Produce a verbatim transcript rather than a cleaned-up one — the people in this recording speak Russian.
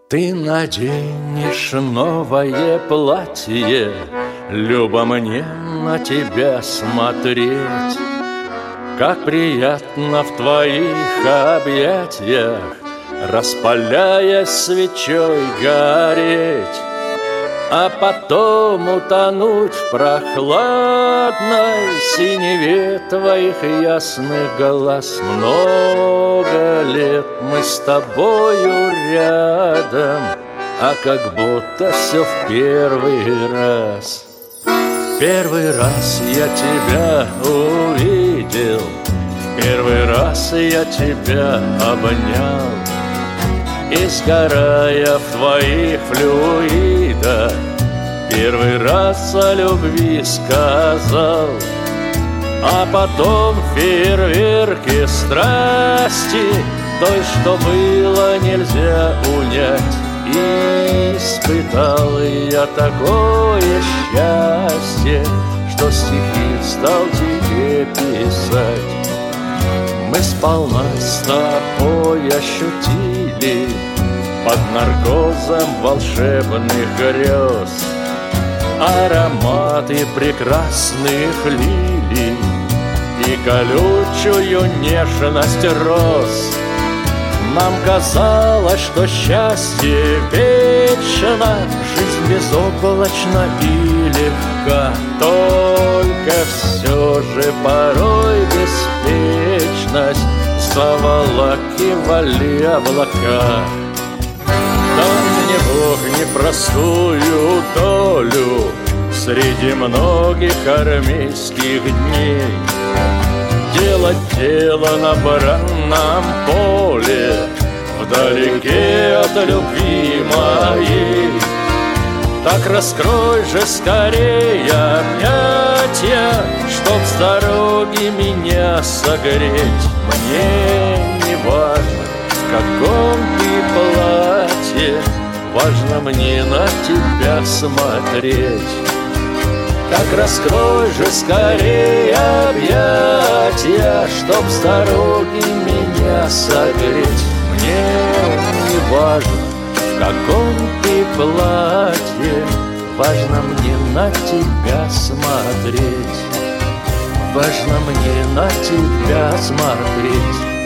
Ты наденешь новое платье, Люба, мне на тебя смотреть. Как приятно в твоих объятиях, распаляясь свечой, гореть, а потом утонуть в прохладной синеве твоих ясных глаз. Много лет мы с тобою рядом, а как будто все в первый раз. Первый раз я тебя увидел, первый раз я тебя обнял, и сгорая в твоих флюидах, первый раз о любви сказал. А потом в фейерверке страсти, той, что было нельзя унять, и испытал я такое счастье, что стихи стал тебе писать. Мы сполна с тобой ощутили под наркозом волшебных грез ароматы прекрасных лилий и колючую нежность роз. Нам казалось, что счастье вечно, жизнь безоблачна и легка, только все же порой беспечность заволакивали облака. Дай мне, Бог, непростую долю среди многих армейских дней, делать дело на бранном поле, вдалеке от любви моей. Так раскрой же скорее объятия, чтоб с дороги меня согреть. Мне не важно, в каком ты платье, важно мне на тебя смотреть. Так раскрой же скорее объятия, чтоб с дороги меня согреть. Мне не важно, в каком ты платье, важно мне на тебя смотреть. Важно мне на тебя смотреть.